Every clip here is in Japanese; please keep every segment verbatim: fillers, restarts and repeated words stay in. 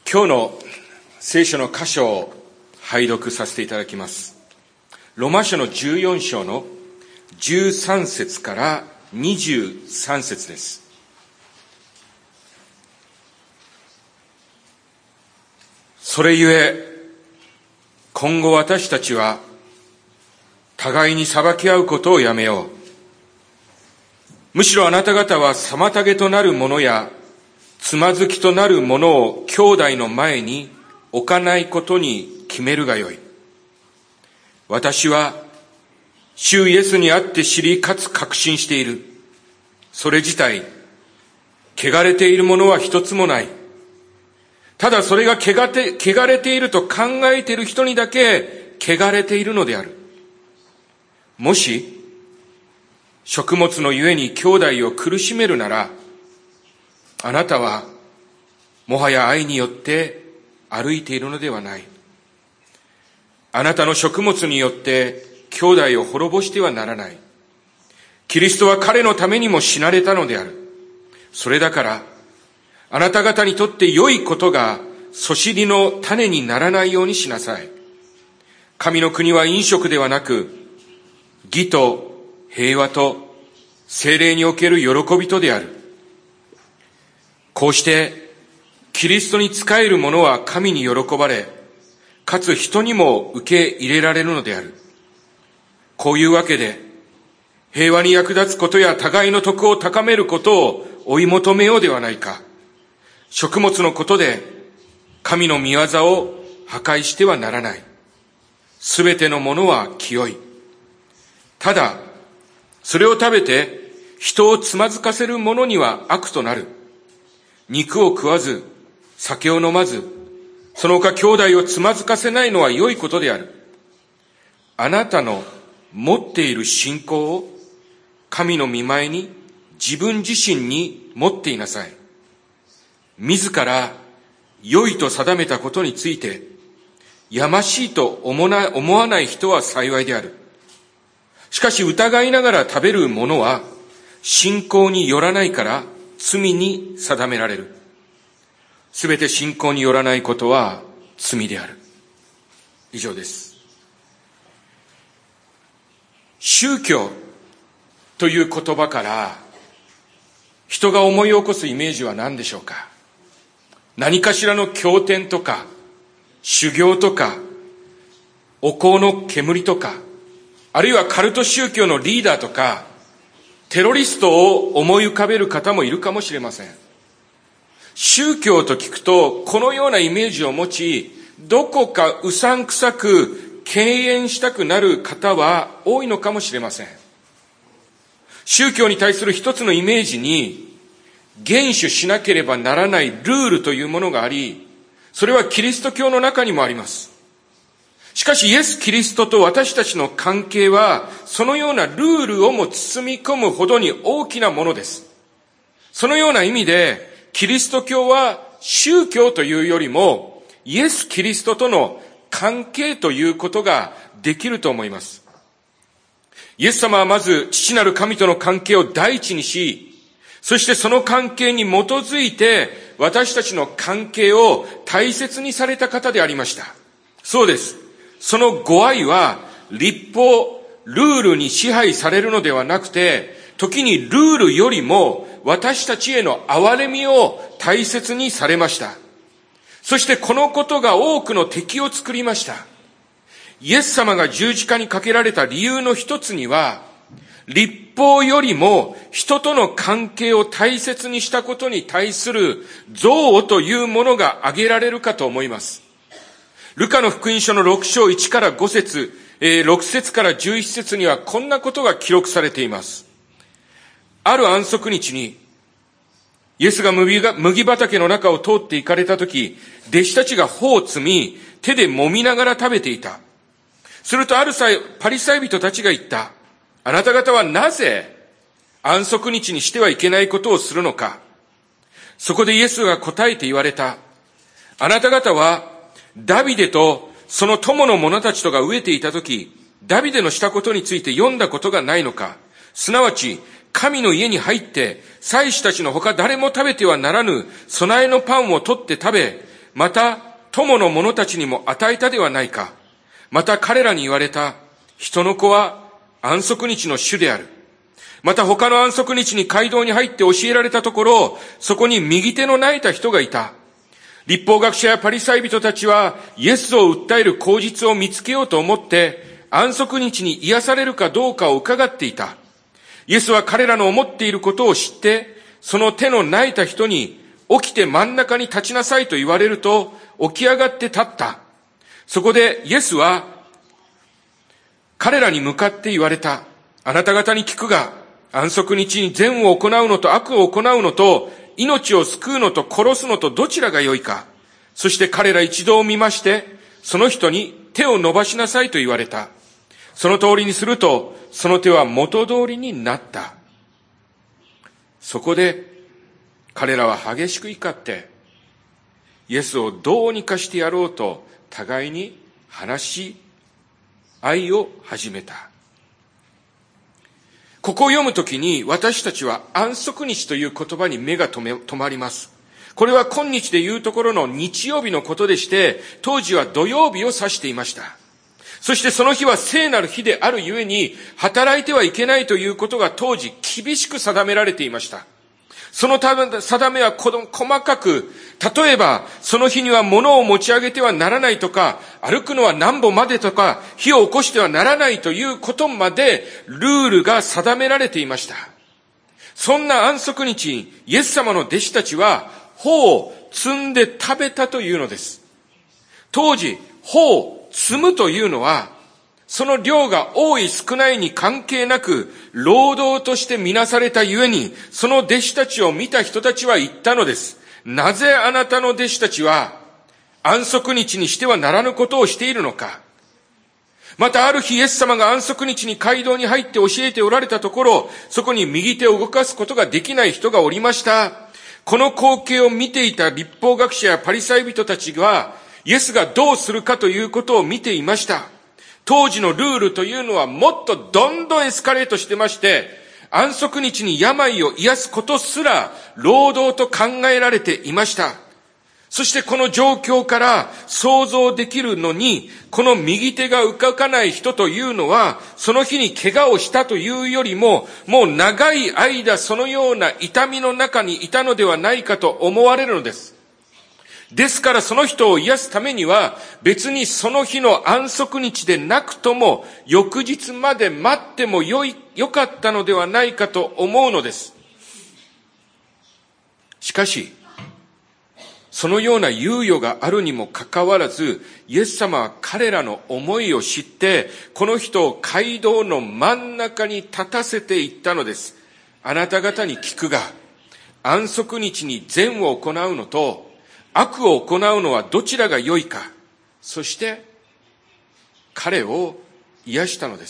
今日の聖書の箇所を拝読させていただきます。ローマ書のじゅうよん章のじゅうさん節からにじゅうさん節です。それゆえ、今後私たちは互いに裁き合うことをやめよう。むしろあなた方は妨げとなるものやつまずきとなるものを兄弟の前に置かないことに決めるがよい。私は主イエスにあって知りかつ確信している。それ自体、汚れているものは一つもない。ただそれが汚て、汚れていると考えている人にだけ汚れているのである。もし、食物のゆえに兄弟を苦しめるなら、あなたはもはや愛によって歩いているのではない。あなたの食物によって兄弟を滅ぼしてはならない。キリストは彼のためにも死なれたのである。それだから、あなた方にとって良いことがそしりの種にならないようにしなさい。神の国は飲食ではなく、義と平和と聖霊における喜びとである。こうして、キリストに仕える者は神に喜ばれ、かつ人にも受け入れられるのである。こういうわけで、平和に役立つことや互いの徳を高めることを追い求めようではないか。食物のことで神の御業を破壊してはならない。すべてのものは清い。ただ、それを食べて人をつまずかせる者には悪となる。肉を食わず、酒を飲まず、その他兄弟をつまずかせないのは良いことである。あなたの持っている信仰を神の御前に自分自身に持っていなさい。自ら良いと定めたことについて、やましいと思わない人は幸いである。しかし疑いながら食べるものは信仰によらないから罪に定められる。すべて信仰によらないことは罪である。以上です。宗教という言葉から人が思い起こすイメージは何でしょうか。何かしらの経典とか修行とかお香の煙とか、あるいはカルト宗教のリーダーとかテロリストを思い浮かべる方もいるかもしれません。宗教と聞くとこのようなイメージを持ち、どこかうさんくさく敬遠したくなる方は多いのかもしれません。宗教に対する一つのイメージに厳守しなければならないルールというものがあり、それはキリスト教の中にもあります。しかしイエス・キリストと私たちの関係はそのようなルールをも包み込むほどに大きなものです。そのような意味でキリスト教は宗教というよりもイエス・キリストとの関係ということができると思います。イエス様はまず父なる神との関係を第一にし、そしてその関係に基づいて私たちの関係を大切にされた方でありました。そうです。そのご愛は律法、ルールに支配されるのではなくて、時にルールよりも私たちへの憐れみを大切にされました。そしてこのことが多くの敵を作りました。イエス様が十字架にかけられた理由の一つには、律法よりも人との関係を大切にしたことに対する憎悪というものが挙げられるかと思います。ルカの福音書のろく章いちからご節、えー、ろく節からじゅういち節にはこんなことが記録されています。ある安息日に、イエスが麦が麦畑の中を通って行かれたとき、弟子たちが穂を摘み、手で揉みながら食べていた。するとある際、パリサイ人たちが言った。あなた方はなぜ安息日にしてはいけないことをするのか。そこでイエスが答えて言われた。あなた方はダビデとその友の者たちとが飢えていたとき、ダビデのしたことについて読んだことがないのか。すなわち、神の家に入って、祭司たちの他誰も食べてはならぬ備えのパンを取って食べ、 また友の者たちにも与えたではないか。また彼らに言われた。人の子は安息日の主である。また他の安息日に街道に入って教えられたところ、そこに右手の泣いた人がいた。律法学者やパリサイ人たちはイエスを訴える口実を見つけようと思って安息日に癒されるかどうかを伺っていた。イエスは彼らの思っていることを知って、その手の泣いた人に起きて真ん中に立ちなさいと言われると起き上がって立った。そこでイエスは彼らに向かって言われた。あなた方に聞くが、安息日に善を行うのと悪を行うのと、命を救うのと殺すのとどちらが良いか。そして彼ら一度を見まして、その人に手を伸ばしなさいと言われた。その通りにすると、その手は元通りになった。そこで彼らは激しく怒って、イエスをどうにかしてやろうと互いに話し合いを始めた。ここを読むときに私たちは安息日という言葉に目が止め、止まります。これは今日でいうところの日曜日のことでして、当時は土曜日を指していました。そしてその日は聖なる日であるゆえに、働いてはいけないということが当時厳しく定められていました。その定めは細かく、例えばその日には物を持ち上げてはならないとか、歩くのは何歩までとか、火を起こしてはならないということまでルールが定められていました。そんな安息日にイエス様の弟子たちは穂を摘んで食べたというのです。当時、穂を摘むというのは、その量が多い少ないに関係なく、労働としてみなされたゆえに、その弟子たちを見た人たちは言ったのです。なぜあなたの弟子たちは安息日にしてはならぬことをしているのか。またある日イエス様が安息日に街道に入って教えておられたところ、そこに右手を動かすことができない人がおりました。この光景を見ていた律法学者やパリサイ人たちは、イエスがどうするかということを見ていました。当時のルールというのはもっとどんどんエスカレートしてまして、安息日に病を癒すことすら労働と考えられていました。そしてこの状況から想像できるのに、この右手が動かない人というのは、その日に怪我をしたというよりも、もう長い間そのような痛みの中にいたのではないかと思われるのです。ですからその人を癒すためには、別にその日の安息日でなくとも、翌日まで待ってもよい、よかったのではないかと思うのです。しかし、そのような猶予があるにもかかわらず、イエス様は彼らの思いを知って、この人を街道の真ん中に立たせていったのです。あなた方に聞くが、安息日に善を行うのと、悪を行うのはどちらが良いか。そして彼を癒したのです。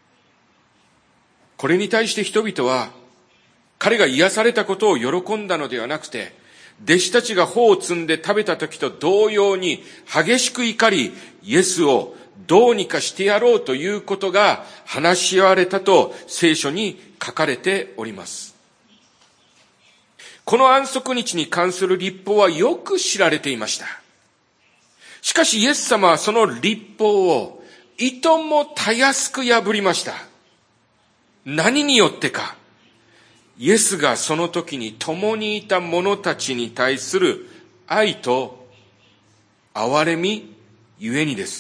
これに対して人々は彼が癒されたことを喜んだのではなくて、弟子たちが穂を摘んで食べた時と同様に激しく怒り、イエスをどうにかしてやろうということが話し合われたと聖書に書かれております。この安息日に関する律法はよく知られていました。しかしイエス様はその律法をいともたやすく破りました。何によってか。イエスがその時に共にいた者たちに対する愛と憐れみゆえにです。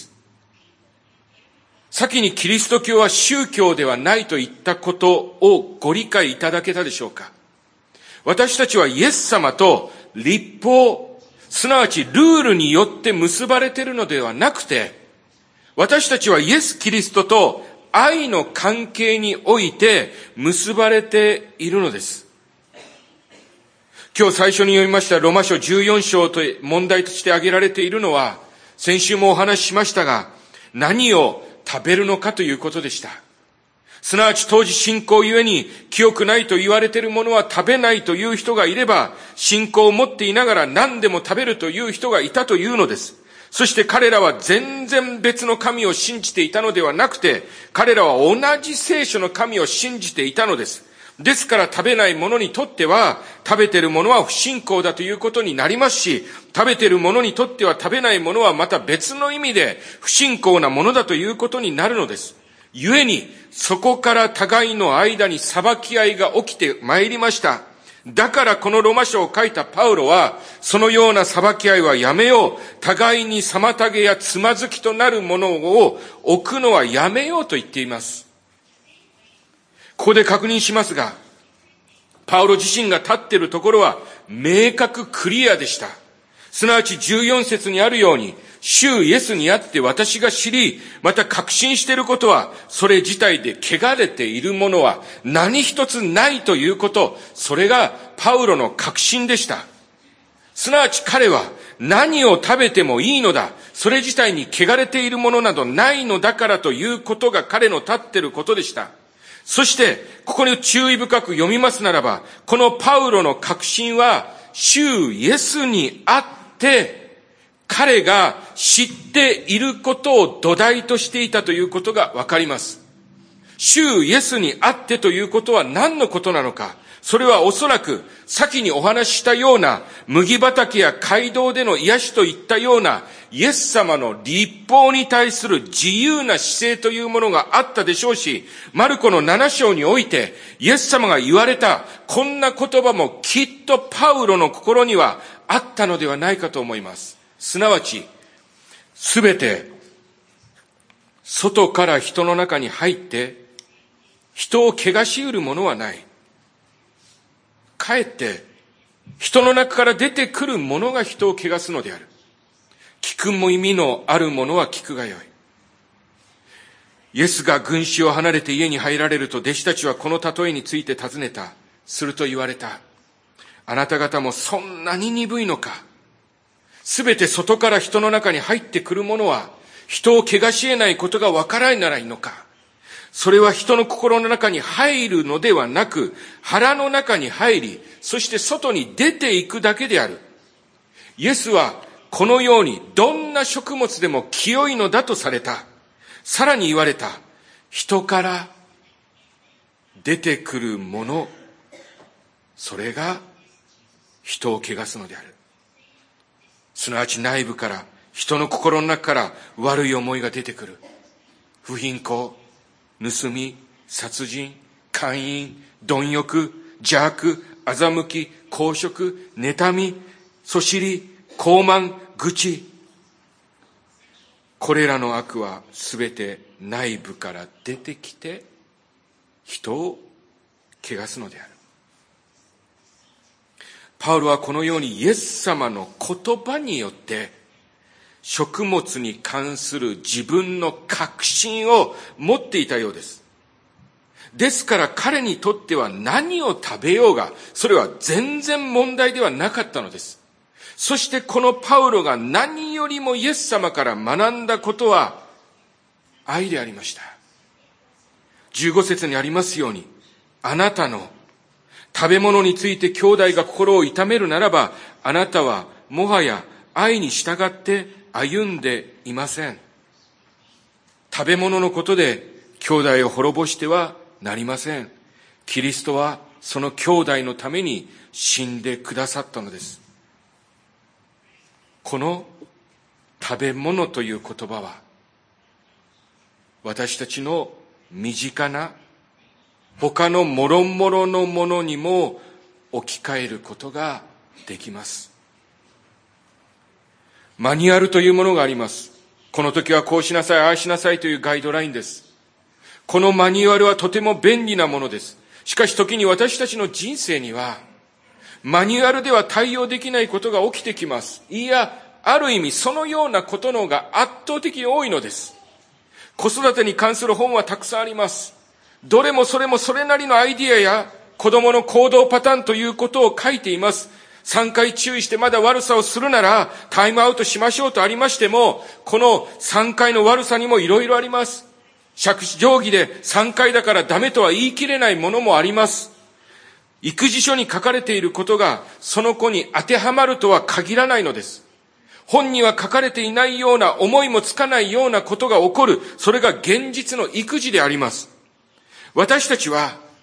先にキリスト教は宗教ではないといったことをご理解いただけたでしょうか。私たちはイエス様と律法、すなわちルールによって結ばれているのではなくて、私たちはイエス・キリストと愛の関係において結ばれているのです。今日最初に読みましたロマ書じゅうよん章と問題として挙げられているのは、先週もお話ししましたが、何を食べるのかということでした。すなわち当時信仰ゆえに清くないと言われているものは食べないという人がいれば、信仰を持っていながら何でも食べるという人がいたというのです。そして彼らは全然別の神を信じていたのではなくて、彼らは同じ聖書の神を信じていたのです。 ですから食べない者にとっては、食べてる者は不信仰だということになりますし、食べてる者にとっては食べない者はまた別の意味で不信仰なものだということになるのです。故に、そこから互いの間に裁き合いが起きてまいりました。だからこのロマ書を書いたパウロは、そのような裁き合いはやめよう。互いに妨げやつまずきとなるものを置くのはやめようと言っています。ここで確認しますが、パウロ自身が立っているところは明確クリアでした。すなわちじゅうよん節にあるように、主イエスにあって私が知り、また確信していることは、それ自体で汚れているものは何一つないということ、それがパウロの確信でした。すなわち彼は何を食べてもいいのだ、それ自体に汚れているものなどないのだからということが彼の立っていることでした。そして、ここに注意深く読みますならば、このパウロの確信は、主イエスにあって、彼が知っていることを土台としていたということがわかります。主イエスにあってということは何のことなのか。それはおそらく先にお話ししたような麦畑や街道での癒しといったようなイエス様の律法に対する自由な姿勢というものがあったでしょうし、マルコのなな章においてイエス様が言われたこんな言葉もきっとパウロの心にはあったのではないかと思います。すなわち、すべて外から人の中に入って人を汚し得るものはない。かえって人の中から出てくるものが人を汚すのである。聞くも意味のあるものは聞くがよい。イエスが群衆を離れて家に入られると弟子たちはこの例えについて尋ねた。すると言われた。あなた方もそんなに鈍いのか。すべて外から人の中に入ってくるものは人を汚し得ないことがわからないならいいのか。それは人の心の中に入るのではなく、腹の中に入り、そして外に出ていくだけである。イエスはこのようにどんな食物でも清いのだとされた。さらに言われた。人から出てくるもの、それが人を汚すのである。すなわち内部から、人の心の中から悪い思いが出てくる。不貧困、盗み、殺人、姦淫、貪欲、邪悪、欺き、公職、妬み、そしり、傲慢、愚痴。これらの悪はすべて内部から出てきて人を汚すのである。パウロはこのようにイエス様の言葉によって食物に関する自分の確信を持っていたようです。ですから彼にとっては何を食べようが、それは全然問題ではなかったのです。そしてこのパウロが何よりもイエス様から学んだことは愛でありました。じゅうご節にありますように、あなたの食べ物について兄弟が心を痛めるならば、あなたはもはや愛に従って歩んでいません。食べ物のことで兄弟を滅ぼしてはなりません。キリストはその兄弟のために死んでくださったのです。この食べ物という言葉は、私たちの身近な他のもろもろのものにも置き換えることができます。マニュアルというものがあります。この時はこうしなさい、ああしなさいというガイドラインです。このマニュアルはとても便利なものです。しかし時に私たちの人生には、マニュアルでは対応できないことが起きてきます。いや、ある意味そのようなことの方が圧倒的に多いのです。子育てに関する本はたくさんあります。どれもそれもそれなりのアイディアや子供の行動パターンということを書いています。さんかい注意してまだ悪さをするならタイムアウトしましょうとありましても、このさんかいの悪さにもいろいろあります。杓子定規でさんかいだからダメとは言い切れないものもあります。育児書に書かれていることがその子に当てはまるとは限らないのです。本には書かれていないような、思いもつかないようなことが起こる。それが現実の育児であります。私たちは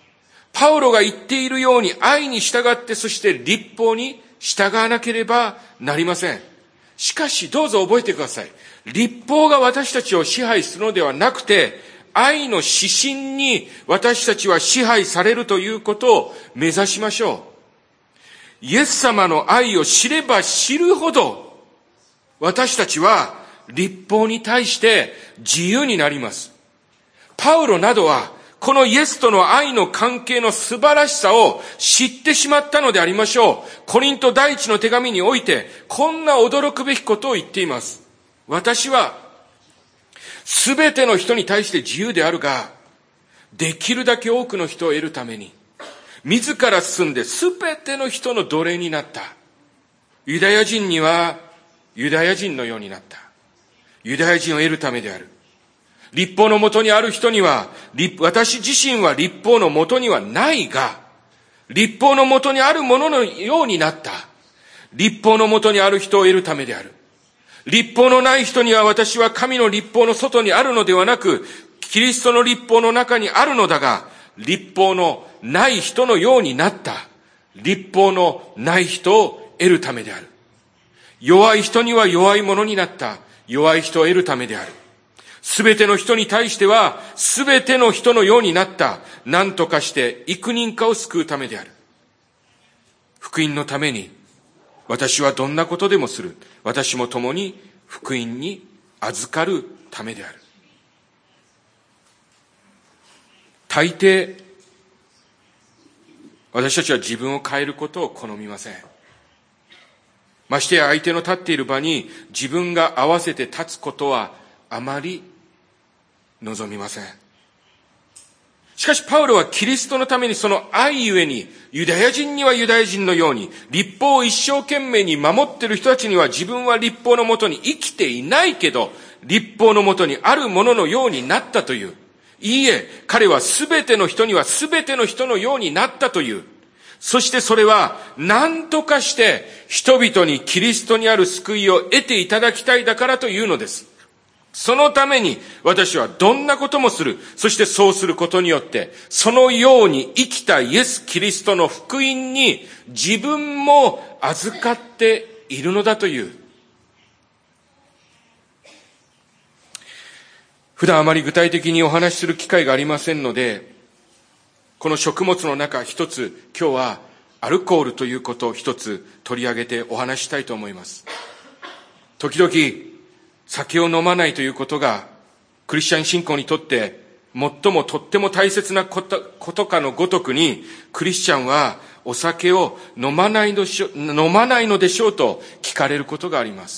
パウロが言っているように愛に従って、そして律法に従わなければなりません。しかしどうぞ覚えてください。律法が私たちを支配するのではなくて、愛の指針に私たちは支配されるということを目指しましょう。イエス様の愛を知れば知るほど、私たちは律法に対して自由になります。パウロなどは、このイエスとの愛の関係の素晴らしさを知ってしまったのでありましょう。コリント第一の手紙において、こんな驚くべきことを言っています。私は、すべての人に対して自由であるが、できるだけ多くの人を得るために、自ら進んですべての人の奴隷になった。ユダヤ人にはユダヤ人のようになった。ユダヤ人を得るためである。律法のもとにある人には、私自身は律法のもとにはないが、律法のもとにあるもののようになった。律法のもとにある人を得るためである。律法のない人には私は神の律法の外にあるのではなく、キリストの律法の中にあるのだが、律法のない人のようになった。律法のない人を得るためである。弱い人には弱いものになった。弱い人を得るためである。すべての人に対しては、すべての人のようになった。何とかして幾人かを救うためである。福音のために、私はどんなことでもする。私も共に福音に預かるためである。大抵、私たちは自分を変えることを好みません。ましてや相手の立っている場に自分が合わせて立つことはあまり望みません。しかしパウロはキリストのためにその愛ゆえに、ユダヤ人にはユダヤ人のように、律法を一生懸命に守っている人たちには自分は律法のもとに生きていないけど、律法のもとにあるもののようになったという。いいえ、彼はすべての人にはすべての人のようになったという。そしてそれは何とかして人々にキリストにある救いを得ていただきたいだからというのです。そのために私はどんなこともする。そしてそうすることによって、そのように生きたイエス・キリストの福音に自分も預かっているのだという。普段あまり具体的にお話しする機会がありませんので、この食物の中一つ、今日はアルコールということを一つ取り上げてお話したいと思います。時々、酒を飲まないということが、クリスチャン信仰にとって、最もとっても大切なこと、ことかのごとくに、クリスチャンはお酒を飲まないのでしょう、飲まないのでしょうと聞かれることがあります。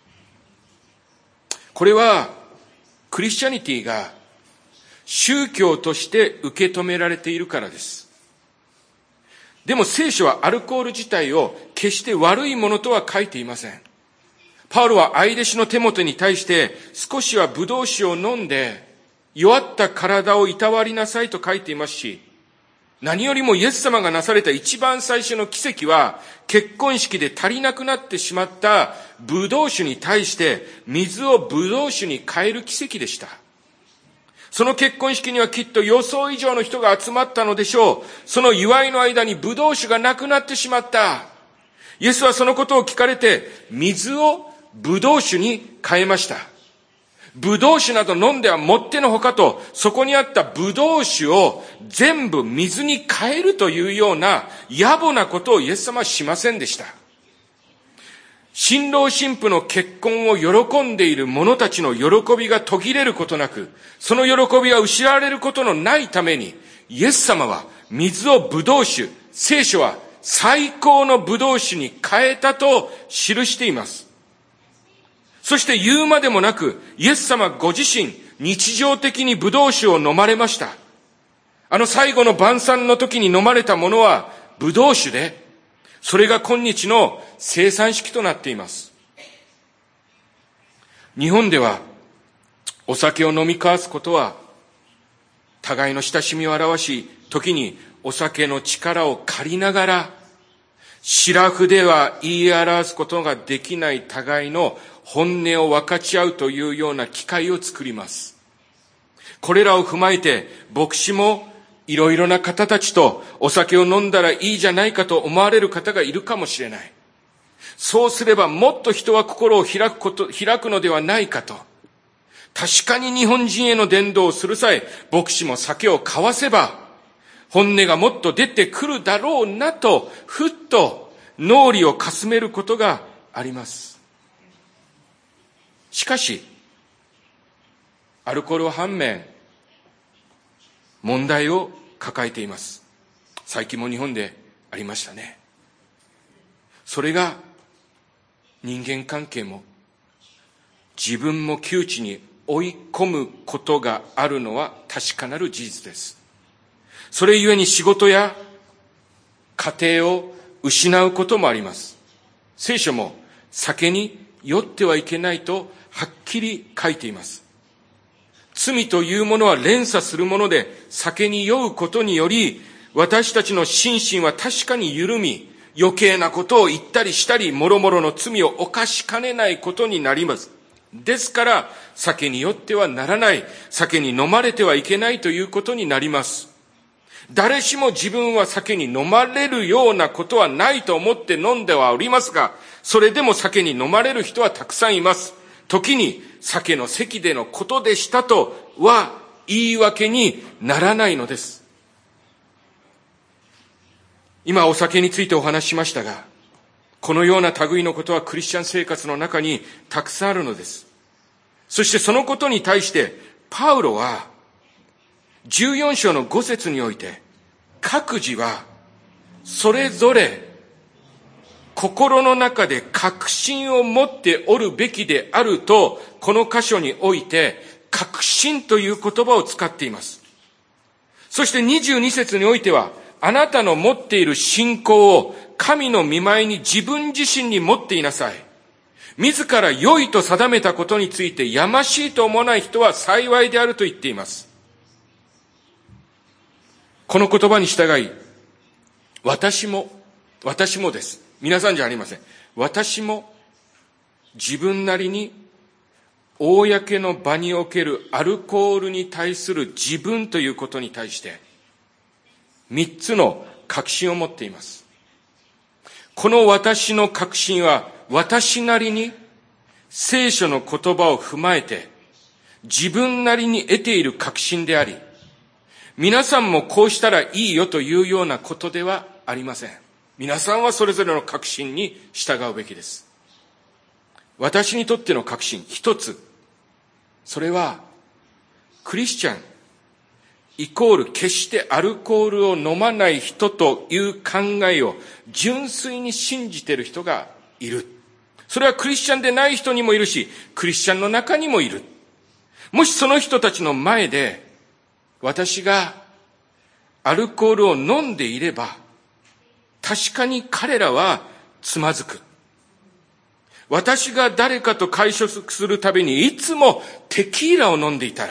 これは、クリスチャニティが宗教として受け止められているからです。でも聖書はアルコール自体を決して悪いものとは書いていません。パウロは愛弟子のテモテに対して少しはブドウ酒を飲んで弱った体をいたわりなさいと書いていますし、何よりもイエス様がなされた一番最初の奇跡は結婚式で足りなくなってしまったブドウ酒に対して水をブドウ酒に変える奇跡でした。その結婚式にはきっと予想以上の人が集まったのでしょう。その祝いの間にブドウ酒がなくなってしまった。イエスはそのことを聞かれて水をブドウ酒に変えました。ブドウ酒など飲んではもってのほかと、そこにあったブドウ酒を全部水に変えるというような野暮なことをイエス様はしませんでした。新郎新婦の結婚を喜んでいる者たちの喜びが途切れることなく、その喜びが失われることのないために、イエス様は水をブドウ酒、聖書は最高のブドウ酒に変えたと記しています。そして言うまでもなく、イエス様ご自身、日常的にブドウ酒を飲まれました。あの最後の晩餐の時に飲まれたものはブドウ酒で、それが今日の生産式となっています。日本では、お酒を飲み交わすことは、互いの親しみを表し、時にお酒の力を借りながら、シラフでは言い表すことができない互いの本音を分かち合うというような機会を作ります。これらを踏まえて、牧師もいろいろな方たちとお酒を飲んだらいいじゃないかと思われる方がいるかもしれない。そうすればもっと人は心を開くこと、開くのではないかと。確かに日本人への伝道をする際、牧師も酒を交わせば、本音がもっと出てくるだろうなと、ふっと脳裏をかすめることがあります。しかし、アルコールは反面、問題を抱えています。最近も日本でありましたね。それが人間関係も自分も窮地に追い込むことがあるのは確かなる事実です。それゆえに仕事や家庭を失うこともあります。聖書も酒に酔ってはいけないとはっきり書いています。罪というものは連鎖するもので、酒に酔うことにより、私たちの心身は確かに緩み、余計なことを言ったりしたり、もろもろの罪を犯しかねないことになります。ですから、酒に酔ってはならない、酒に飲まれてはいけないということになります。誰しも自分は酒に飲まれるようなことはないと思って飲んではおりますが、それでも酒に飲まれる人はたくさんいます。時に酒の席でのことでしたとは言い訳にならないのです。今お酒についてお話ししましたが、このような類のことはクリスチャン生活の中にたくさんあるのです。そしてそのことに対してパウロはじゅうよん章のご節において、各自はそれぞれ心の中で確信を持っておるべきであると、この箇所において確信という言葉を使っています。そしてにじゅうに節においては、あなたの持っている信仰を神の御前に自分自身に持っていなさい。自ら良いと定めたことについてやましいと思わない人は幸いであると言っています。この言葉に従い、私も、私もです。皆さんじゃありません。私も自分なりに公の場におけるアルコールに対する自分ということに対して三つの確信を持っています。この私の確信は私なりに聖書の言葉を踏まえて自分なりに得ている確信であり、皆さんもこうしたらいいよというようなことではありません。皆さんはそれぞれの確信に従うべきです。私にとっての確信一つ、それはクリスチャンイコール決してアルコールを飲まない人という考えを純粋に信じている人がいる。それはクリスチャンでない人にもいるし、クリスチャンの中にもいる。もしその人たちの前で私がアルコールを飲んでいれば、確かに彼らはつまずく。私が誰かと会食するたびにいつもテキーラを飲んでいたら、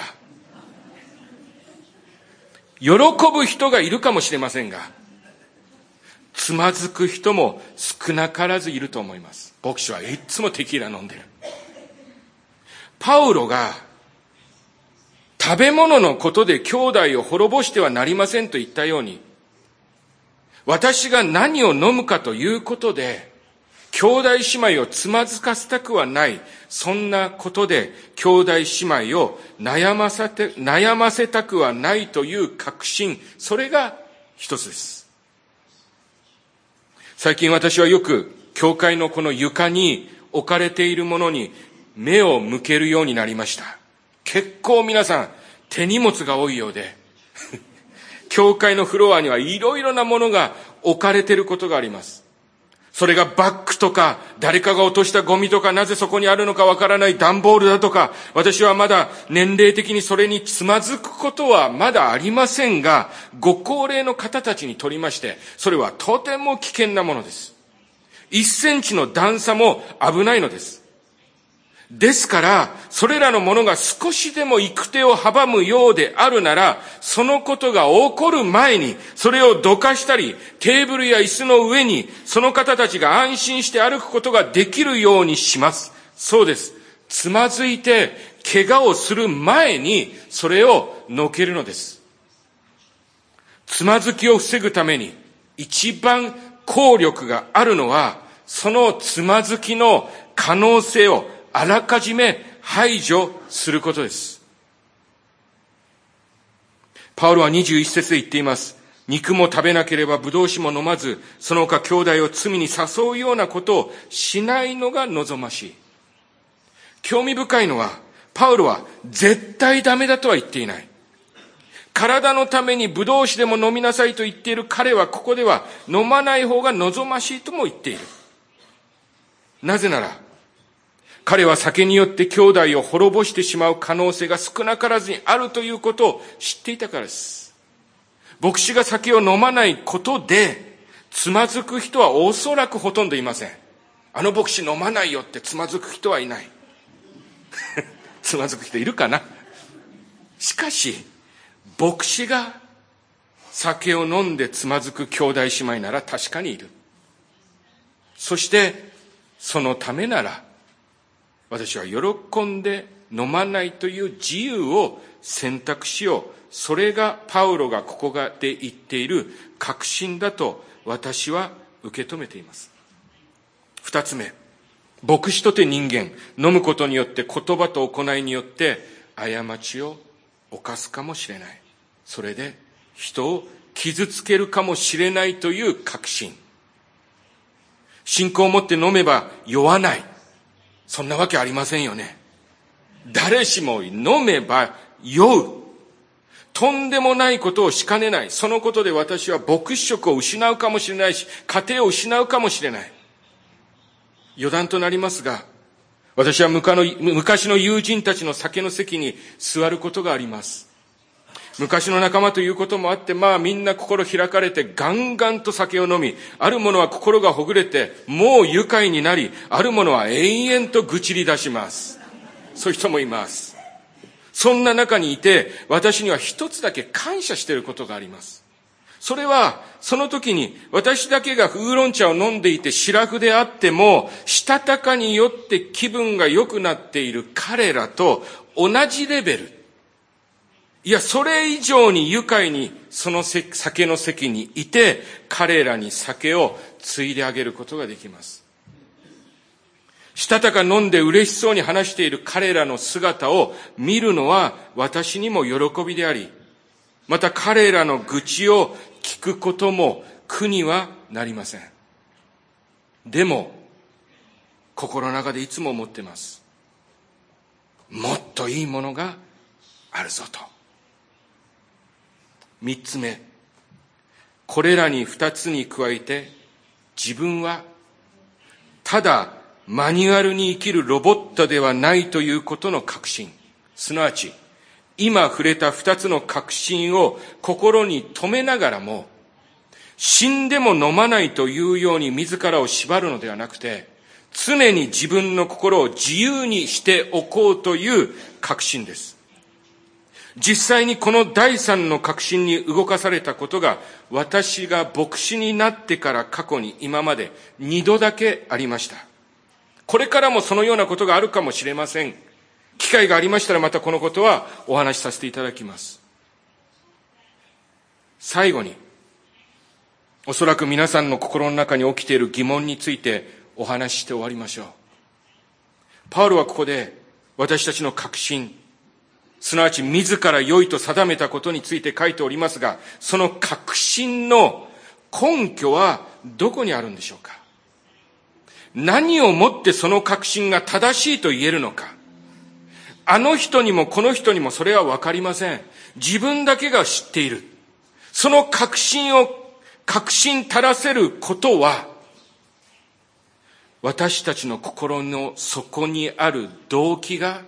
喜ぶ人がいるかもしれませんが、つまずく人も少なからずいると思います。牧師はいつもテキーラ飲んでる。パウロが食べ物のことで兄弟を滅ぼしてはなりませんと言ったように、私が何を飲むかということで、兄弟姉妹をつまずかせたくはない。そんなことで兄弟姉妹を悩ませて、悩ませたくはないという確信。それが一つです。最近私はよく教会のこの床に置かれているものに目を向けるようになりました。結構皆さん手荷物が多いようで、教会のフロアにはいろいろなものが置かれていることがあります。それがバッグとか、誰かが落としたゴミとか、なぜそこにあるのかわからない段ボールだとか、私はまだ年齢的にそれにつまずくことはまだありませんが、ご高齢の方たちにとりまして、それはとても危険なものです。いっセンチの段差も危ないのです。ですから、それらのものが少しでも行く手を阻むようであるなら、そのことが起こる前に、それをどかしたり、テーブルや椅子の上に、その方たちが安心して歩くことができるようにします。そうです。つまずいて、怪我をする前に、それをのけるのです。 つまずきを防ぐために一番効力があるのは、そのつまずきの可能性をあらかじめ排除することです。パウロはにじゅういち節で言っています。肉も食べなければブドウ酒も飲まず、その他兄弟を罪に誘うようなことをしないのが望ましい。興味深いのは、パウロは絶対ダメだとは言っていない。体のためにブドウ酒でも飲みなさいと言っている彼は、ここでは飲まない方が望ましいとも言っている。なぜなら、彼は酒によって兄弟を滅ぼしてしまう可能性が少なからずにあるということを知っていたからです。牧師が酒を飲まないことで、つまずく人はおそらくほとんどいません。あの牧師飲まないよってつまずく人はいない。つまずく人いるかな。しかし、牧師が酒を飲んでつまずく兄弟姉妹なら確かにいる。そして、そのためなら、私は喜んで飲まないという自由を選択しよう。それがパウロがここで言っている確信だと私は受け止めています。二つ目、牧師とて人間、飲むことによって言葉と行いによって過ちを犯すかもしれない。それで人を傷つけるかもしれないという確信。信仰を持って飲めば酔わない。そんなわけありませんよね。誰しも飲めば酔う。とんでもないことをしかねない。そのことで私は牧師職を失うかもしれないし、家庭を失うかもしれない。余談となりますが、私は昔の友人たちの酒の席に座ることがあります。昔の仲間ということもあって、まあみんな心開かれてガンガンと酒を飲み、ある者は心がほぐれてもう愉快になり、ある者は延々と愚痴り出します。そういう人もいます。そんな中にいて、私には一つだけ感謝していることがあります。それは、その時に私だけがウーロン茶を飲んでいてシラフであっても、したたかによって気分が良くなっている彼らと同じレベル。いや、それ以上に愉快にその酒の席にいて、彼らに酒をついであげることができます。したたか飲んで嬉しそうに話している彼らの姿を見るのは私にも喜びであり、また彼らの愚痴を聞くことも苦にはなりません。でも、心の中でいつも思っています。もっといいものがあるぞと。三つ目、これらに二つに加えて、自分はただマニュアルに生きるロボットではないということの確信。すなわち、今触れた二つの確信を心に留めながらも、死んでも飲まないというように自らを縛るのではなくて、常に自分の心を自由にしておこうという確信です。実際にこの第三の確信に動かされたことが、私が牧師になってから過去に今まで二度だけありました。これからもそのようなことがあるかもしれません。機会がありましたらまたこのことはお話しさせていただきます。最後に、おそらく皆さんの心の中に起きている疑問についてお話しして終わりましょう。パウロはここで私たちの確信、すなわち自ら良いと定めたことについて書いておりますが、その確信の根拠はどこにあるんでしょうか。何をもってその確信が正しいと言えるのか。あの人にもこの人にもそれはわかりません。自分だけが知っている。その確信を確信たらせることは、私たちの心の底にある動機が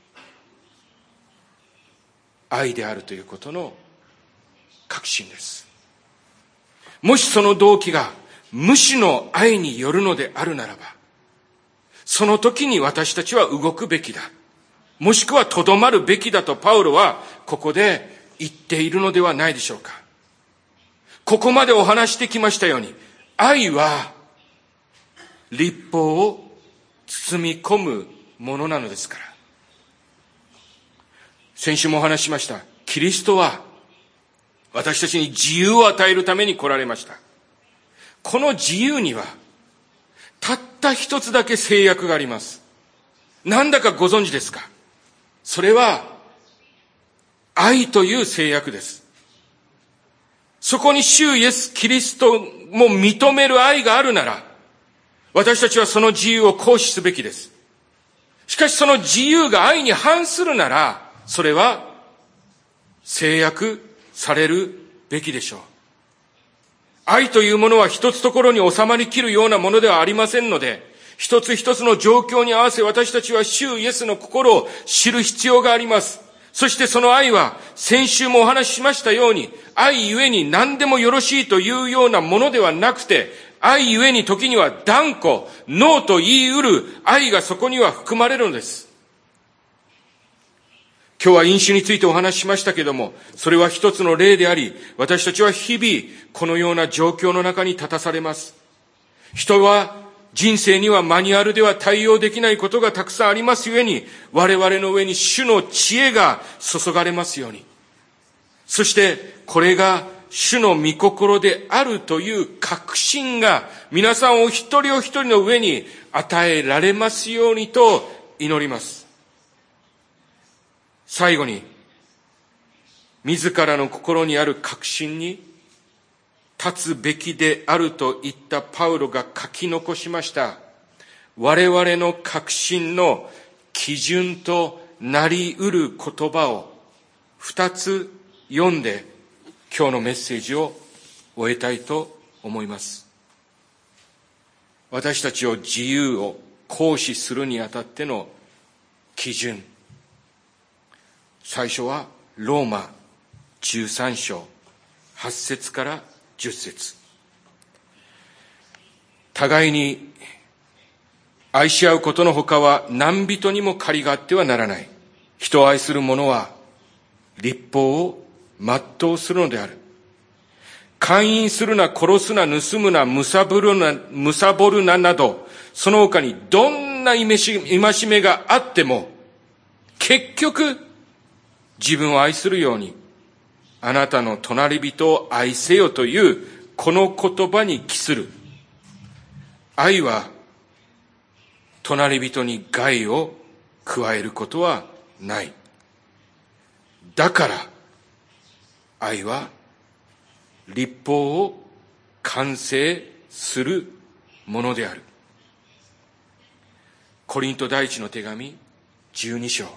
愛であるということの確信です。もしその動機が無私の愛によるのであるならば、その時に私たちは動くべきだ。もしくはとどまるべきだとパウロはここで言っているのではないでしょうか。ここまでお話してきましたように、愛は律法を包み込むものなのですから。先週もお話ししました。キリストは私たちに自由を与えるために来られました。この自由には、たった一つだけ制約があります。なんだかご存知ですか？それは、愛という制約です。そこに主イエス・キリストも認める愛があるなら、私たちはその自由を行使すべきです。しかしその自由が愛に反するなら、それは制約されるべきでしょう。愛というものは一つところに収まりきるようなものではありませんので、一つ一つの状況に合わせ私たちは主イエスの心を知る必要があります。そしてその愛は先週もお話ししましたように、愛ゆえに何でもよろしいというようなものではなくて、愛ゆえに時には断固、ノーと言い得る愛がそこには含まれるのです。今日は飲酒についてお話ししましたけれども、それは一つの例であり、私たちは日々このような状況の中に立たされます。人は人生にはマニュアルでは対応できないことがたくさんありますゆえに、我々の上に主の知恵が注がれますように。そしてこれが主の御心であるという確信が皆さんお一人お一人の上に与えられますようにと祈ります。最後に、自らの心にある確信に立つべきであると言ったパウロが書き残しました。我々の確信の基準となり得る言葉を二つ読んで今日のメッセージを終えたいと思います。私たちを自由を行使するにあたっての基準。最初はローマじゅうさん章はち節からじゅっ節。互いに愛し合うことのほかは何人にも借りがあってはならない。人を愛する者は律法を全うするのである。姦淫するな、殺すな、盗むな、むさぼるな、むさぼるななど、その他にどんな戒めがあっても、結局自分を愛するように、あなたの隣人を愛せよというこの言葉に帰する。愛は隣人に害を加えることはない。だから愛は律法を完成するものである。コリント第一の手紙じゅうに章。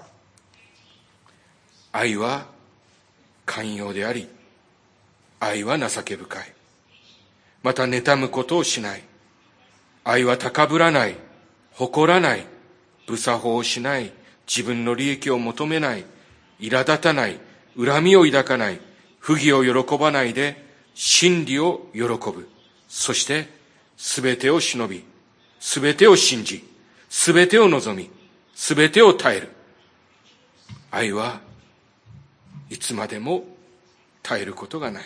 愛は寛容であり、愛は情け深い。また妬むことをしない。愛は高ぶらない、誇らない、不作法をしない、自分の利益を求めない、苛立たない、恨みを抱かない、不義を喜ばないで真理を喜ぶ。そしてすべてを忍び、すべてを信じ、すべてを望み、すべてを耐える。愛はいつまでも耐えることがない。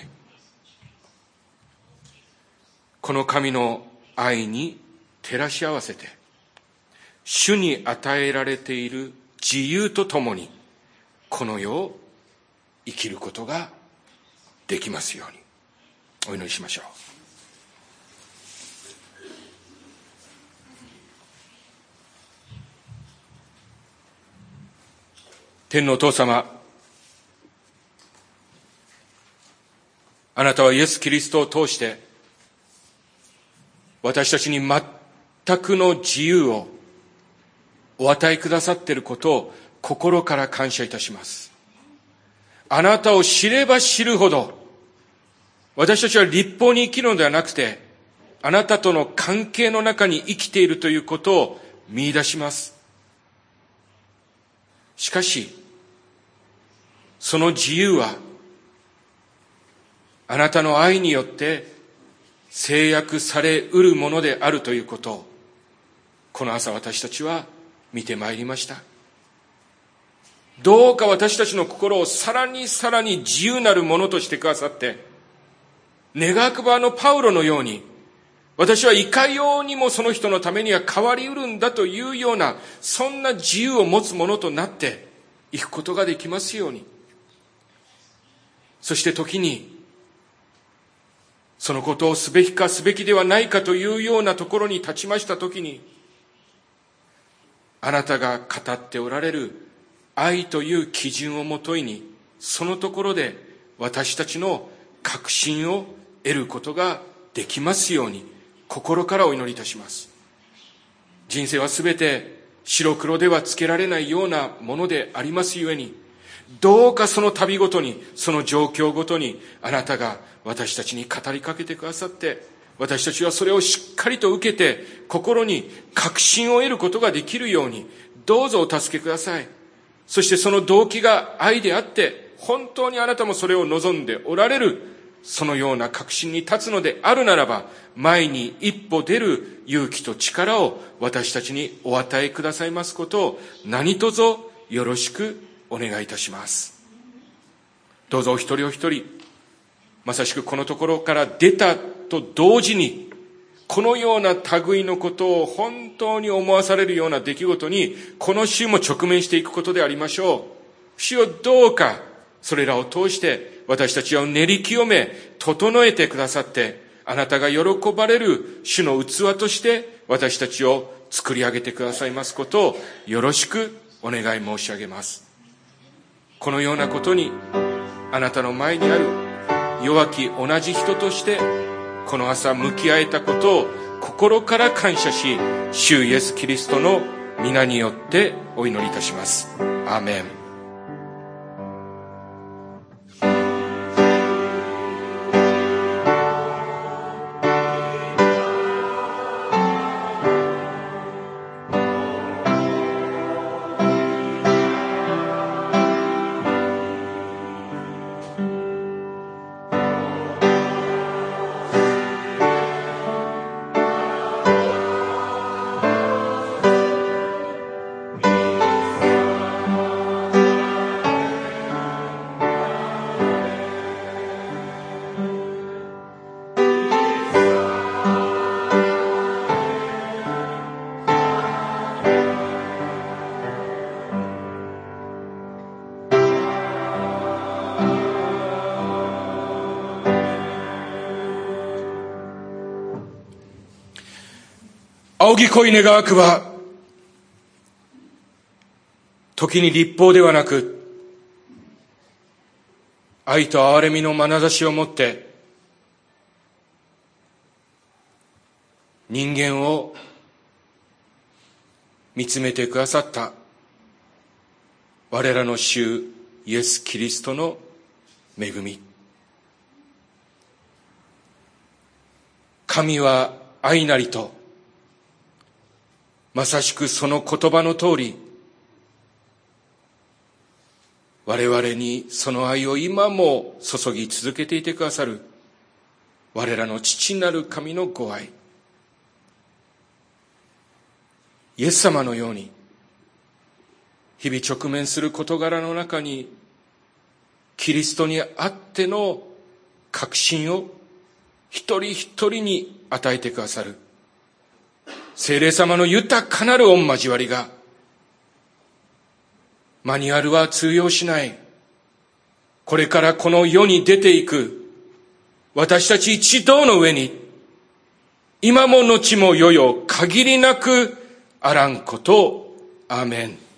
この神の愛に照らし合わせて、主に与えられている自由とともに、この世を生きることができますように。お祈りしましょう。天のお父様、あなたはイエス・キリストを通して私たちに全くの自由をお与えくださっていることを心から感謝いたします。あなたを知れば知るほど私たちは律法に生きるのではなくて、あなたとの関係の中に生きているということを見出します。しかしその自由はあなたの愛によって制約されうるものであるということを、この朝私たちは見てまいりました。どうか私たちの心をさらにさらに自由なるものとしてくださって、願わくばのパウロのように、私はいかようにもその人のためには変わりうるんだというような、そんな自由を持つものとなっていくことができますように。 そして時にそのことをすべきかすべきではないかというようなところに立ちましたときに、あなたが語っておられる愛という基準をもといに、そのところで私たちの確信を得ることができますように、心からお祈りいたします。人生はすべて白黒ではつけられないようなものでありますゆえに、どうかその度ごとに、その状況ごとに、あなたが私たちに語りかけてくださって、私たちはそれをしっかりと受けて、心に確信を得ることができるように、どうぞお助けください。そしてその動機が愛であって、本当にあなたもそれを望んでおられる、そのような確信に立つのであるならば、前に一歩出る勇気と力を私たちにお与えくださいますことを、何卒よろしくお願いいたします。どうぞお一人お一人、まさしくこのところから出たと同時に、このような類のことを本当に思わされるような出来事に、この週も直面していくことでありましょう。主よ、どうかそれらを通して私たちを練り清め、整えてくださって、あなたが喜ばれる主の器として私たちを作り上げてくださいますことをよろしくお願い申し上げます。このようなことにあなたの前にある弱き同じ人としてこの朝向き合えたことを心から感謝し、主イエスキリストの皆によってお祈りいたします。アーメン。仰ぎ恋願わくば、時に立法ではなく、愛と憐れみの眼差しを持って、人間を見つめてくださった我らの主イエス・キリストの恵み。神は愛なりと、まさしくその言葉の通り、我々にその愛を今も注ぎ続けていてくださる我らの父なる神のご愛、イエス様のように日々直面する事柄の中にキリストにあっての確信を一人一人に与えてくださる聖霊様の豊かなる御交わりが、マニュアルは通用しない、これからこの世に出ていく私たち一同の上に、今も後も世々限りなくあらんことを。アーメン。